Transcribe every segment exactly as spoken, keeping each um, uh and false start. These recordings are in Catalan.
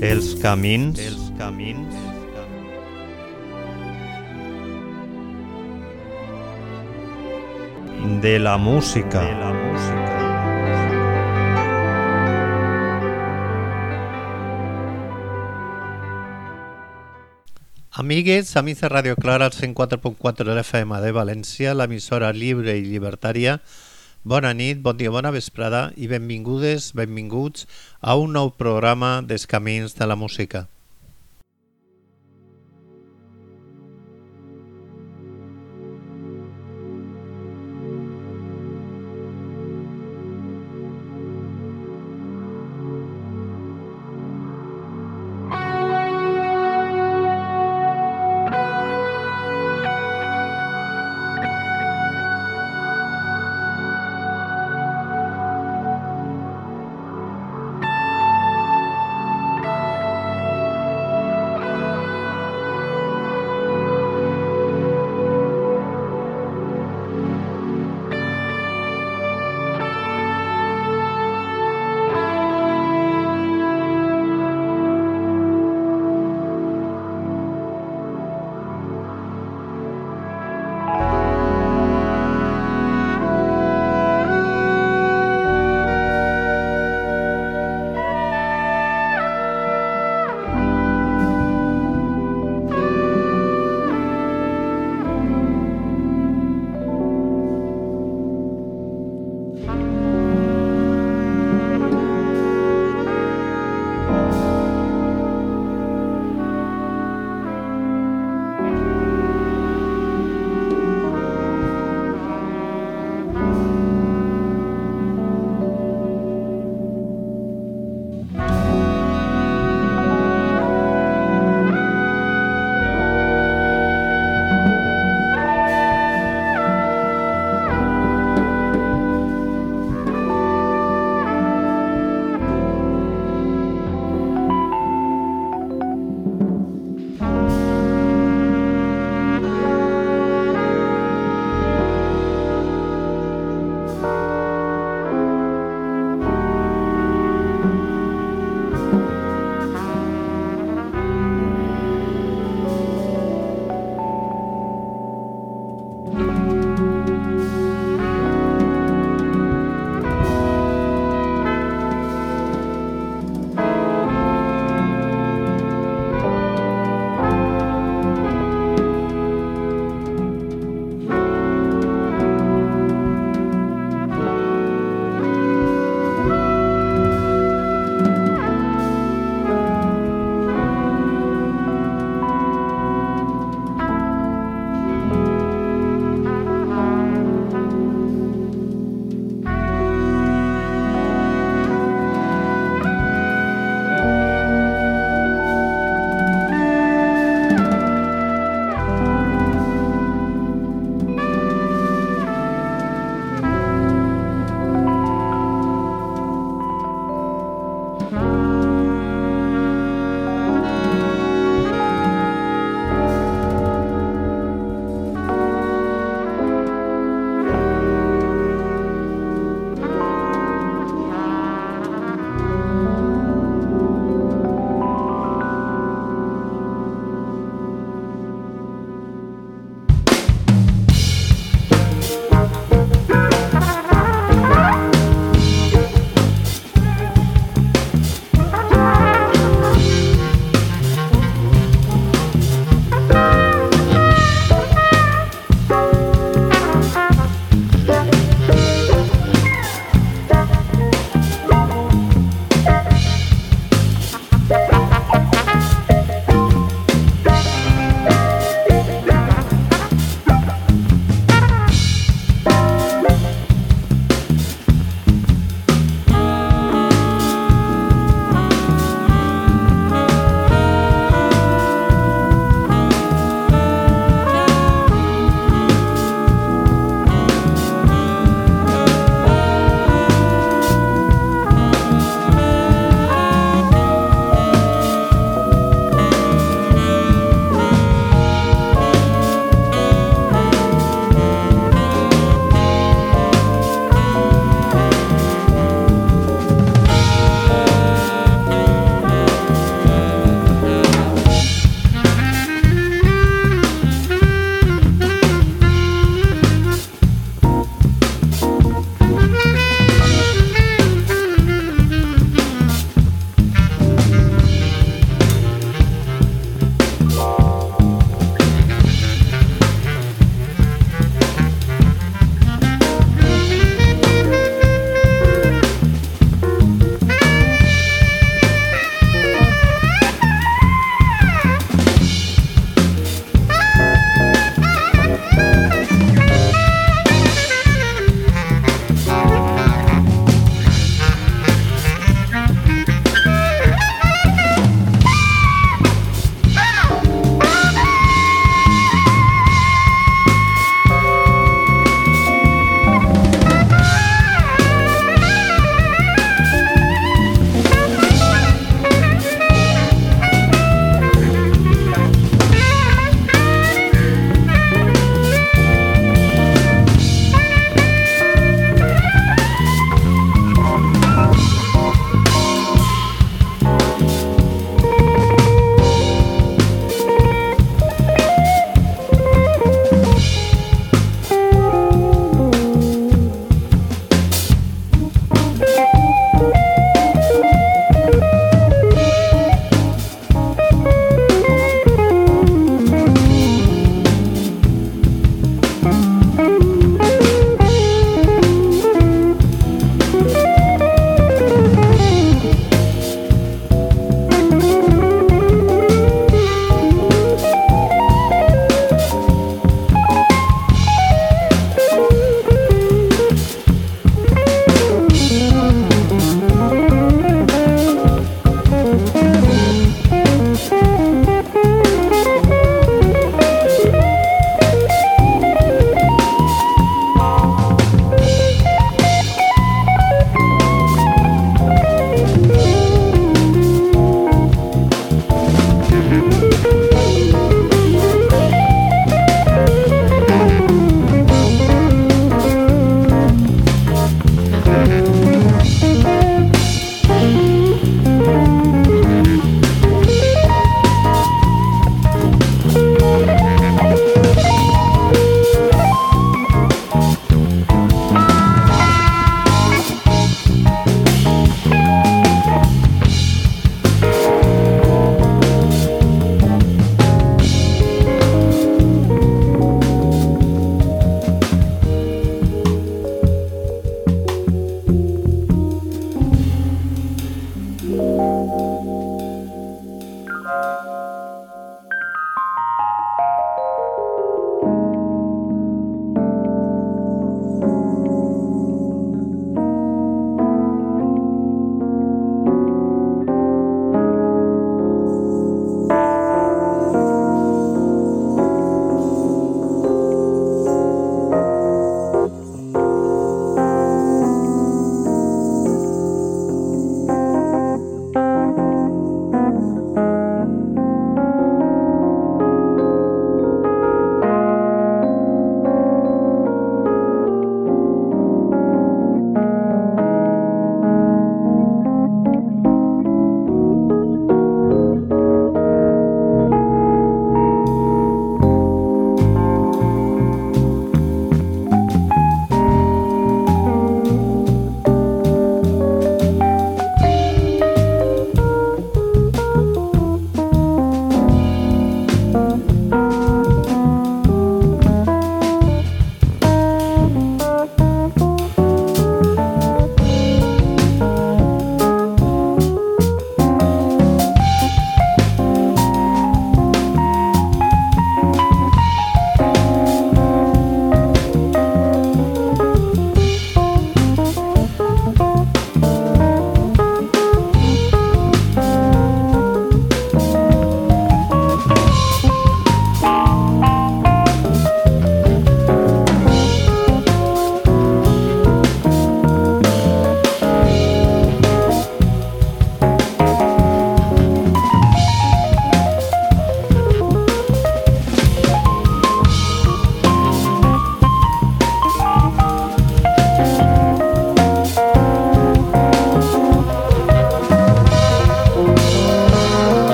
Els camins, els camins de la música, de la música. Amigues, amics de Radio Clara, al cent quatre punt quatre de l'F M de València, l'emissora lliure i llibertària. Bona nit, bon dia, bona vesprada i benvingudes, benvinguts a un nou programa dels Camins de la Música.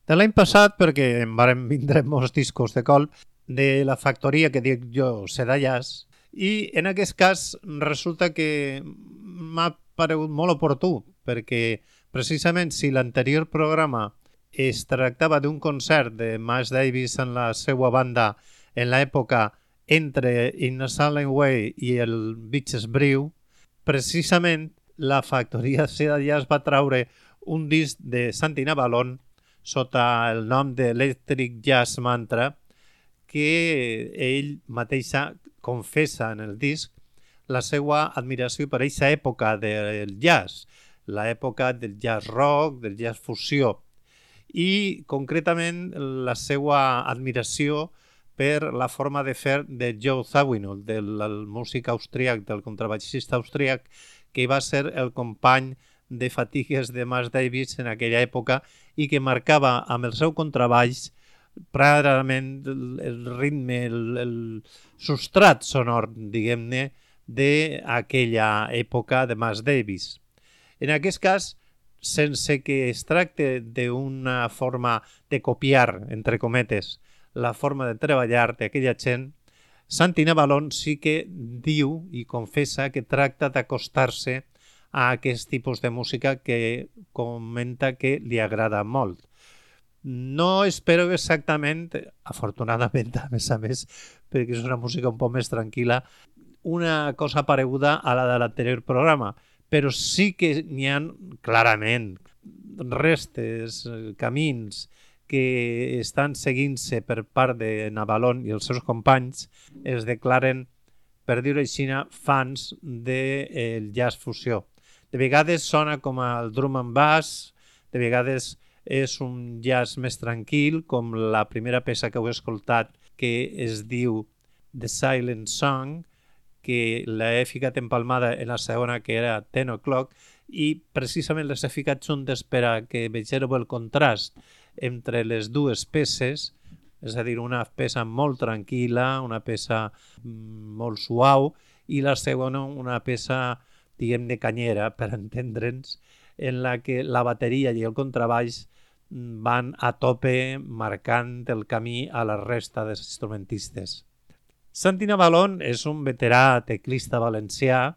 De l'any passat, perquè em varen vindre molts discos de colp, de la factoria que dic jo, Seda Jazz, i en aquest cas resulta que m'ha paregut molt oportú, perquè precisament si l'anterior programa es tractava d'un concert de Miles Davis en la seva banda en l'època entre In a Silent Way i el Beaches Brew, precisament la factoria Seda Jazz va traure un disc de Santi Navalon sota el nom de Electric Jazz Mantra, que ell mateixa confessa en el disc la seva admiració per aquesta època del jazz, l'època del jazz rock, del jazz fusió, i concretament la seva admiració per la forma de fer de Joe Zawinul, del músic austríac, del contrabaixista austríac, que va ser el company de fatigues de Miles Davis en aquella època i que marcava amb el seu contrabaix clarament el ritme, el, el substrat sonor, diguem-ne, d'aquella època de Miles Davis. En aquest cas, sense que es tracte d'una forma de copiar, entre cometes, la forma de treballar d'aquella gent, Santi Navalon sí que diu i confessa que tracta d'acostar-se a aquest tipus de música que comenta que li agrada molt. No espero exactament, afortunadament a més a més, perquè és una música un poc més tranquil·la, una cosa pareguda a la de l'anterior programa, però sí que n'hi ha clarament restes, camins que estan seguint-se per part de Navalon i els seus companys, es declaren, per dir-ho així, fans del jazz fusió. De vegades sona com el drum and bass, de vegades és un jazz més tranquil, com la primera peça que heu escoltat, que es diu The Silent Song, que l'he ficat empalmada en la segona, que era Ten O'Clock, i precisament les he ficat juntes per a que vegeu el contrast entre les dues peces, és a dir, una peça molt tranquil·la, una peça molt suau, i la segona una peça, diguem, de canyera, per entendre'ns, en la que la bateria i el contrabaix van a tope marcant el camí a la resta dels instrumentistes. Santi Navalon és un veterà teclista valencià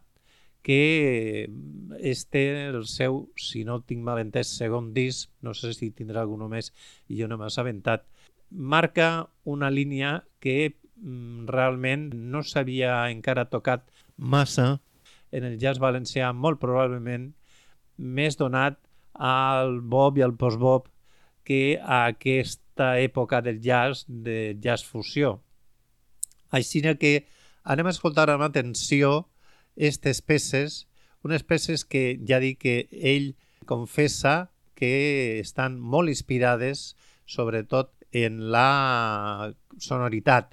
que este el seu, si no tinc mal entès, segon disc, no sé si tindrà algun més i jo no m'he assabentat, marca una línia que mm, realment no s'havia encara tocat massa en el jazz valencià, molt probablement més donat al bop i al post-bop que a aquesta època del jazz, de jazz fusió. Així que anem a escoltar amb atenció aquestes peces, unes peces que ja dic que ell confessa que estan molt inspirades sobretot en la sonoritat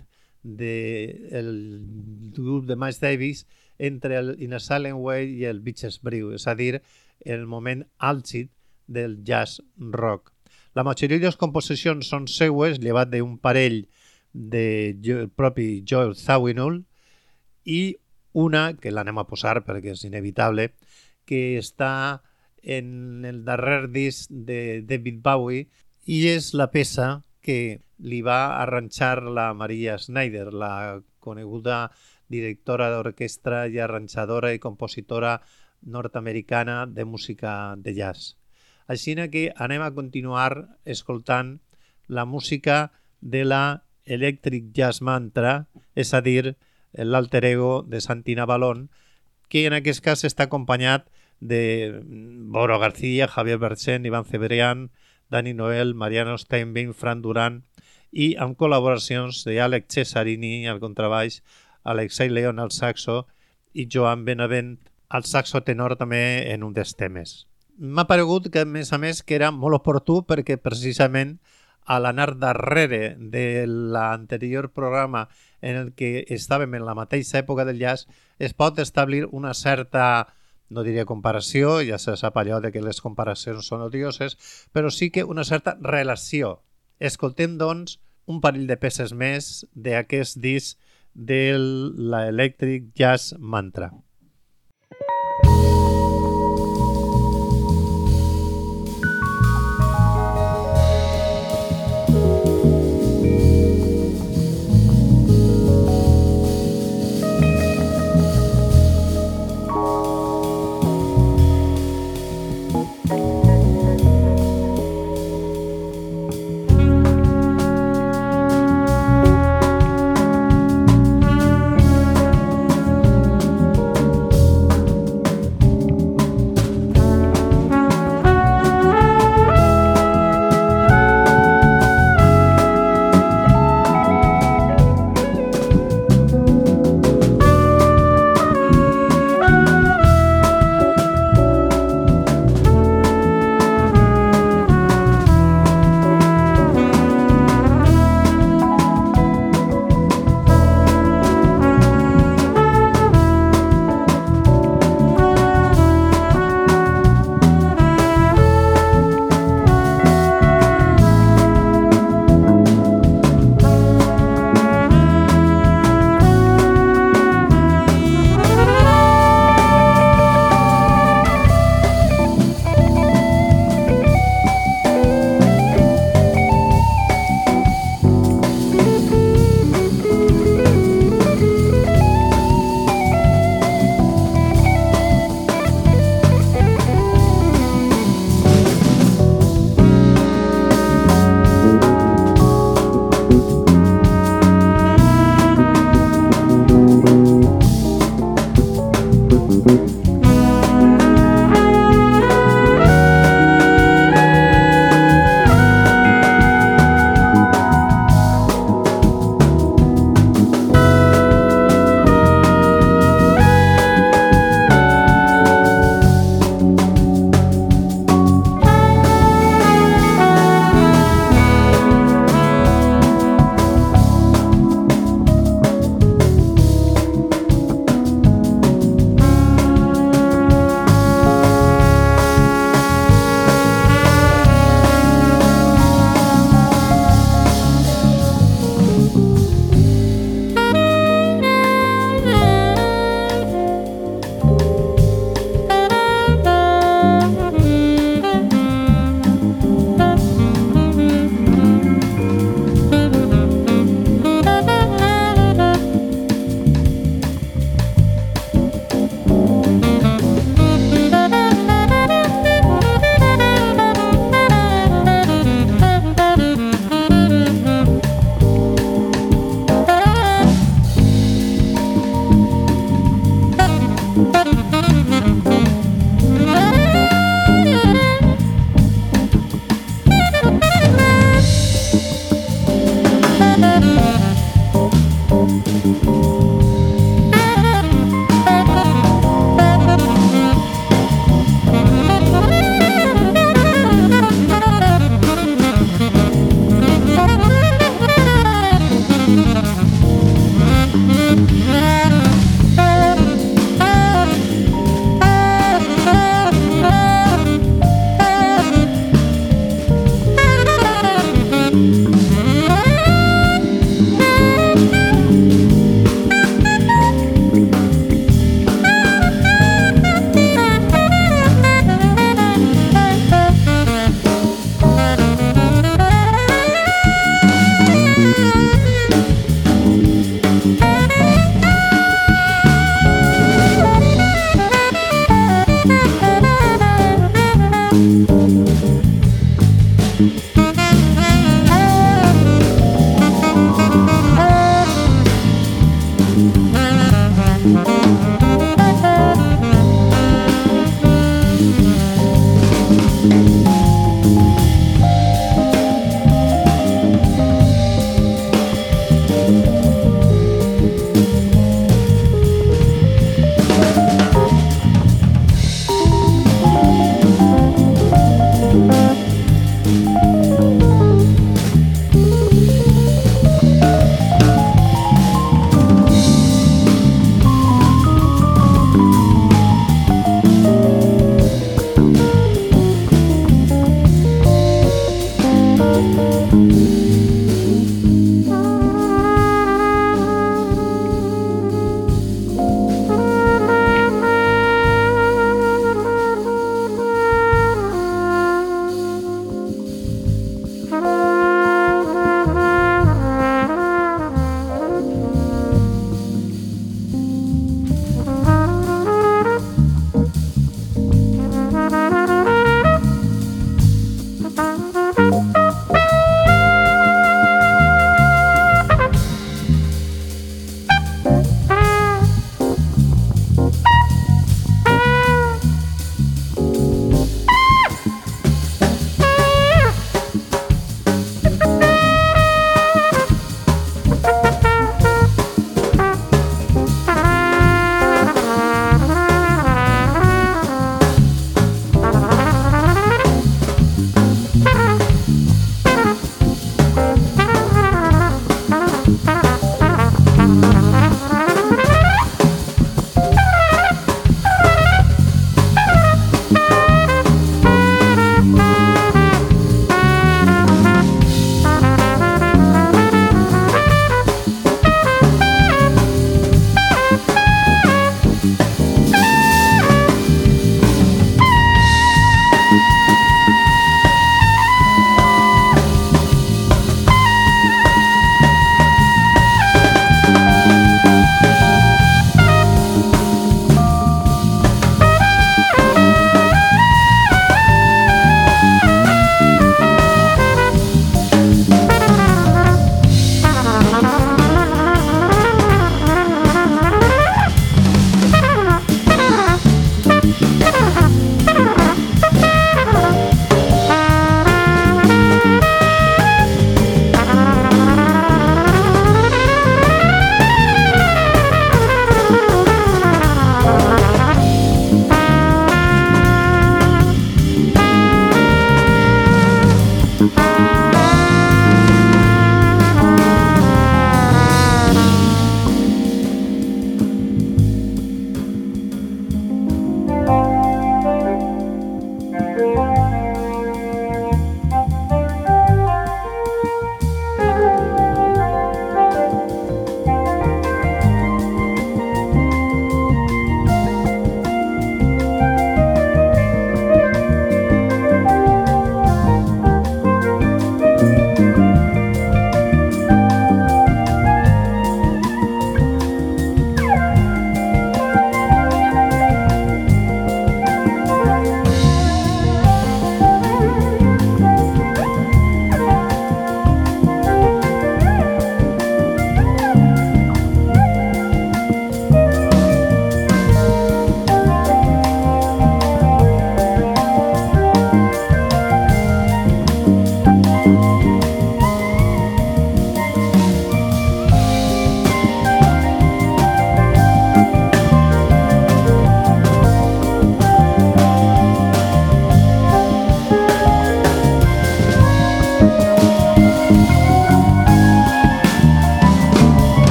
del grup de Miles Davis entre el In a Silent Way i el Beaches Brew, és a dir, el moment àlgid del jazz rock. La majoria de les composicions són seues, llevat d'un parell del propi Joe Zawinul, i una, que l'anem a posar perquè és inevitable, que està en el darrer disc de David Bowie i és la peça que li va arranjar la Maria Schneider, la coneguda directora d'orquestra i arranjadora i compositora nord-americana de música de jazz. Així que anem a continuar escoltant la música de la Electric Jazz Mantra, és a dir, l'alter ego de Santi Navalon, que en aquest cas està acompanyat de Boro García, Javier Berchen, Iván Cebrián, Dani Noel, Mariano Steinbein, Fran Duran i amb col·laboracions d'Àlex Cesarini al contrabaix, Alexei León al saxo i Joan Benavent al saxo tenor també en un dels temes. M'ha paregut que, a més a més, que era molt oportú perquè precisament a l'anar darrere de l'anterior programa en el que estàvem en la mateixa època del jazz, es pot establir una certa, no diria comparació, ja se sap allò de que les comparacions són odioses, però sí que una certa relació. Escoltem, doncs, un parell de peces més d'aquest disc de l'Electric Jazz Mantra.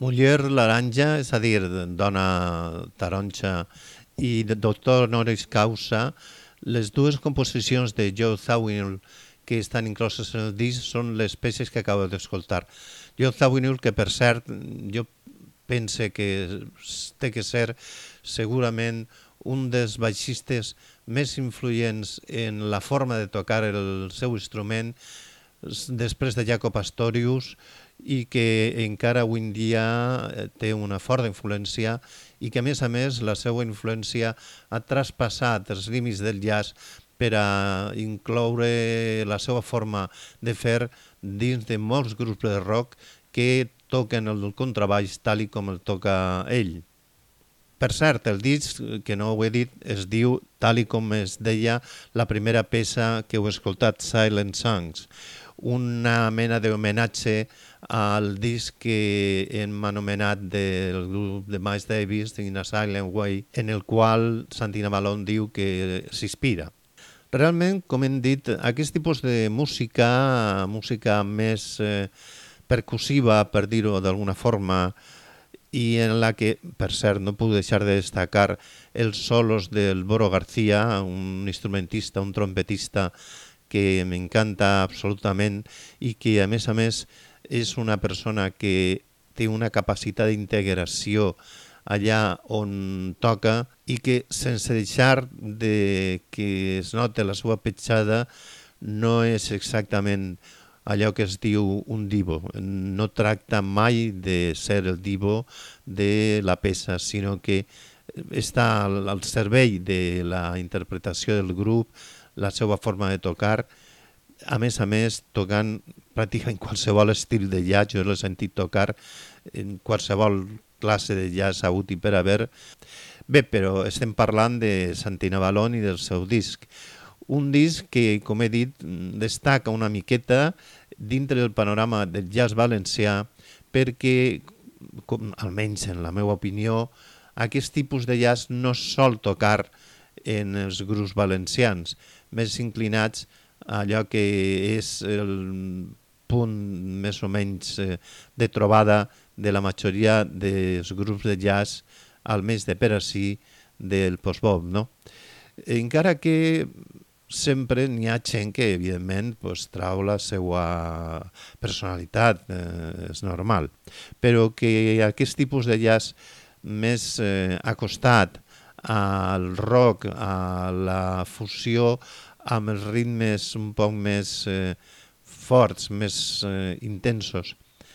Muller Laranja, és a dir, dona taronja i doctor honoris causa, les dues composicions de Joe Zawinul que estan incloses en el disc són les peces que acabo d'escoltar. Joe Zawinul, que per cert, jo pense que té que ser segurament un dels baixistes més influents en la forma de tocar el seu instrument després de Jaco Pastorius i que encara avui en dia té una forta influència i que a més a més la seva influència ha traspassat els límits del jazz per a incloure la seva forma de fer dins de molts grups de rock que toquen el contrabaix tal i com el toca ell. Per cert, el disc, que no ho he dit, es diu, tal i com es deia la primera peça que heu escoltat, Silent Songs, una mena d'homenatge al disc que hem anomenat del grup de Miles Davis, In a Silent Way, en el qual Santi Navalon diu que s'inspira. Realment, com hem dit, aquest tipus de música, música més eh, percussiva, per dir-ho d'alguna forma, i en la que, per cert, no puc deixar de destacar els solos del Boro García, un instrumentista, un trompetista que m'encanta absolutament i que, a més a més, és una persona que té una capacitat d'integració allà on toca i que, sense deixar de que es note la seva petjada, no és exactament allò que es diu un divo. No tracta mai de ser el divo de la peça, sinó que està al servei de la interpretació del grup, la seva forma de tocar, a més a més tocant pràcticament qualsevol estil de jazz. Jo l'he sentit tocar en qualsevol classe de jazz hagut i per haver. Bé, però estem parlant de Santi Navalon i del seu disc. Un disc que, com he dit, destaca una miqueta dintre del panorama del jazz valencià perquè, com, almenys en la meva opinió, aquest tipus de jazz no sol tocar en els grups valencians, més inclinats a allò que és el punt més o menys de trobada de la majoria dels grups de jazz, almenys de per ací, del post-bop, no? Encara que sempre n'hi ha gent que, evidentment, pues, trau la seva personalitat, eh, és normal, però que aquest tipus de jazz més eh, acostat al rock, a la fusió amb els ritmes un poc més eh, forts, més eh, intensos,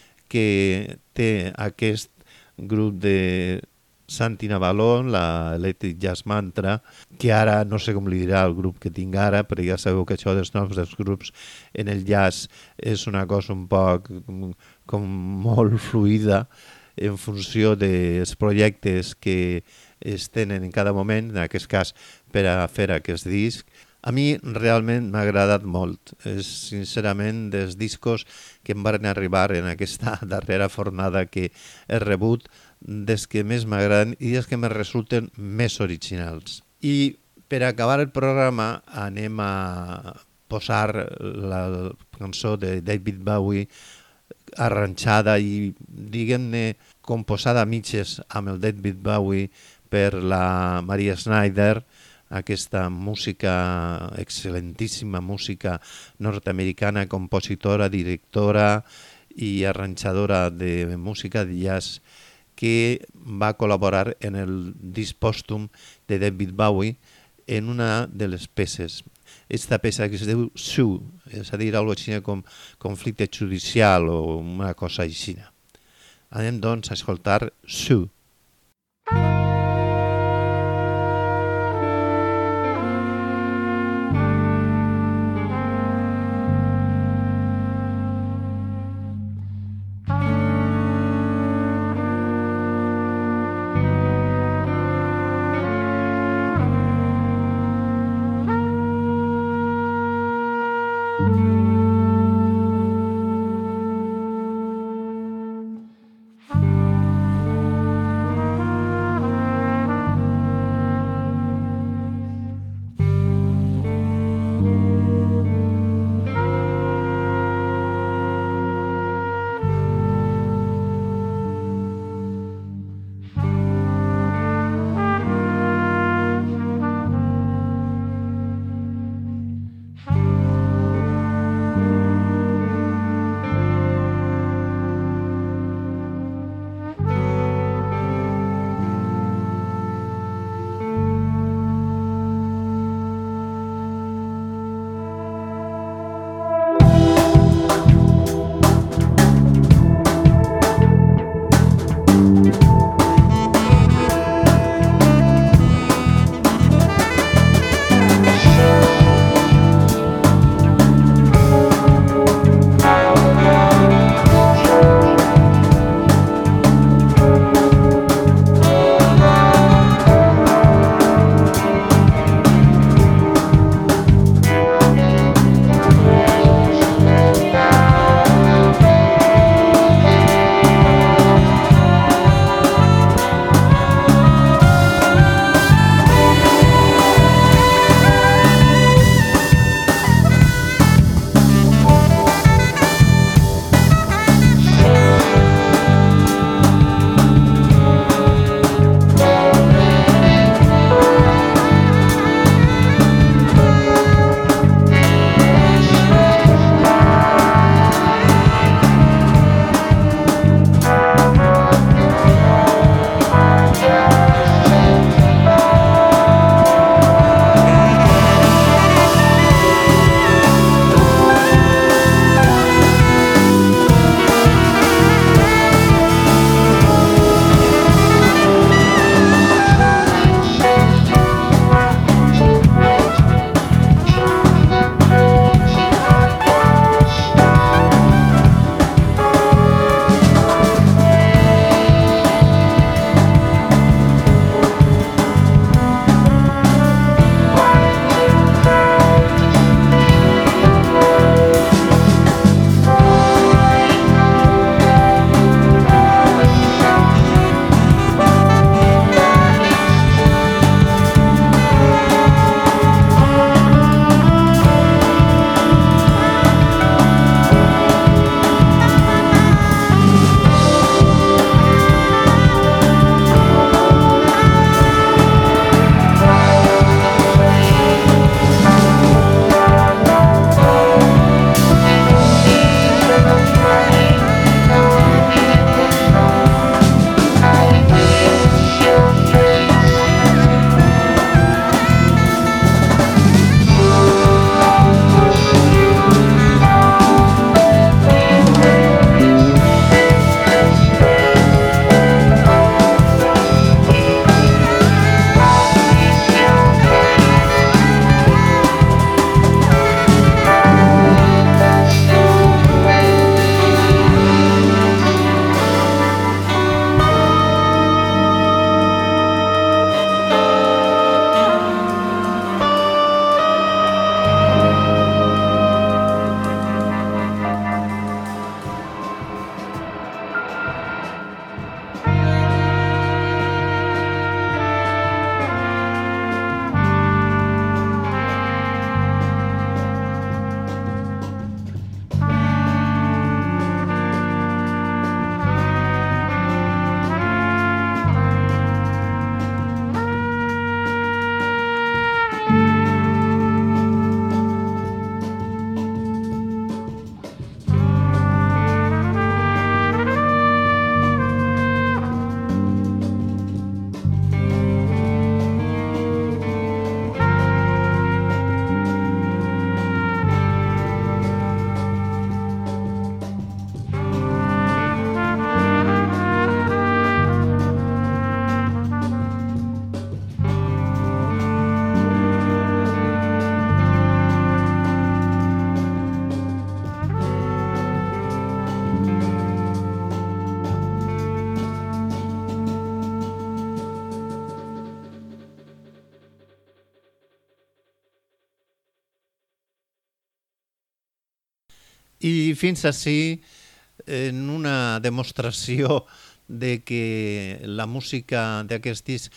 que té aquest grup de Santi Navalon, la Electric Jazz Mantra, que ara no sé com li dirà el grup que tinc ara, però ja sabeu que això dels noms dels grups en el jazz és una cosa un poc com, com molt fluida en funció dels projectes que es tenen en cada moment, en aquest cas per a fer aquest disc. A mi realment m'ha agradat molt. És sincerament dels discos que em van arribar en aquesta darrera fornada que he rebut, des que més m'agraden i des que me resulten més originals. I per acabar el programa anem a posar la cançó de David Bowie arranjada i, diguem-ne, composada a mitges amb el David Bowie per la Maria Snyder, aquesta música, excel·lentíssima música nord-americana, compositora, directora i arranjadora de música de jazz, que va col·laborar en el disc pòstum de David Bowie en una de les peces. Esta peça que es diu Sue, és a dir, alguna cosa com conflicte judicial o una cosa així. Anem, doncs, a escoltar Sue. Thank you. I fins així, en una demostració de que la música d'aquest disc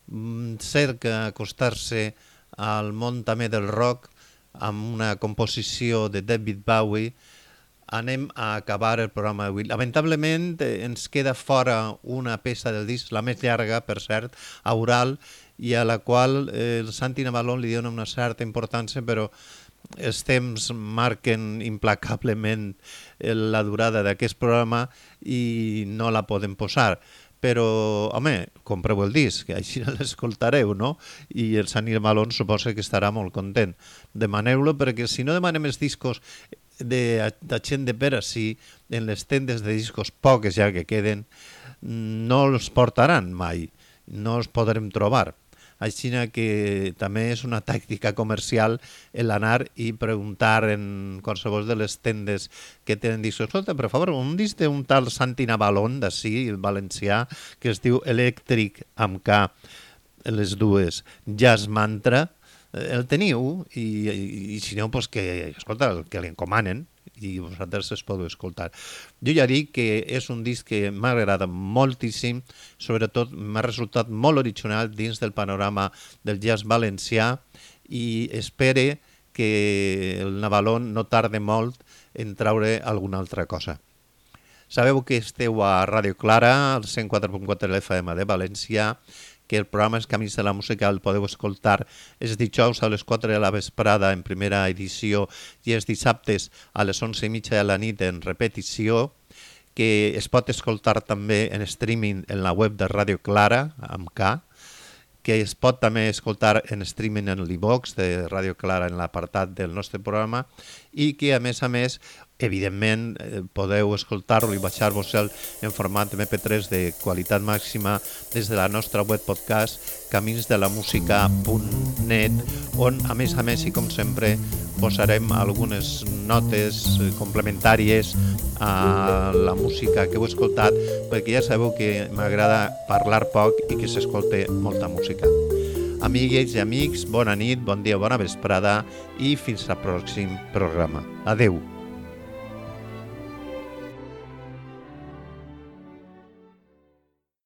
cerca acostar-se al món també del rock amb una composició de David Bowie, anem a acabar el programa d'avui. Lamentablement ens queda fora una peça del disc, la més llarga, per cert, Aural, i a la qual el Santi Navalón li dona una certa importància, però els temps marquen implacablement la durada d'aquest programa i no la podem posar. Però, home, compreu el disc, així l'escoltareu, no? I el Santi Navalón suposa que estarà molt content. Demaneu-lo, perquè si no demanem els discos de, de gent de per ací, en les tendes de discos poques ja que queden, no els portaran mai, no els podrem trobar. Així que també és una tàctica comercial l'anar i preguntar en qualsevol de les tendes que tenen discos. Escolta, per favor, un disc d'un tal Santi Navalón, d'ací, el valencià, que es diu Elèctric amb K, les dues, Jazz Mantra, el teniu i, i, i si no, pues que, escolta, que l'encomanen i vosaltres es podeu escoltar. Jo ja dic que és un disc que m'ha agradat moltíssim, sobretot m'ha resultat molt original dins del panorama del jazz valencià i espere que el Navalón no tarde molt en traure alguna altra cosa. Sabeu que esteu a Ràdio Clara, al cent quatre punt quatre F M de València, que el programa Els Camins de la Música el podeu escoltar els dijous a les quatre de la vesprada en primera edició i els dissabtes a les onze i mitja de la nit en repetició, que es pot escoltar també en streaming en la web de Ràdio Clara, amb K, que es pot també escoltar en streaming en l'iVox de Ràdio Clara en l'apartat del nostre programa i que, a més a més, evidentment, podeu escoltar-lo i baixar-vos-el en format eme pe tres de qualitat màxima des de la nostra web podcast camins de la música punt net, on, a més a més, i com sempre, posarem algunes notes complementàries a la música que heu escoltat, perquè ja sabeu que m'agrada parlar poc i que s'escolte molta música. Amigues i amics, bona nit, bon dia, bona vesprada i fins al pròxim programa. Adeu.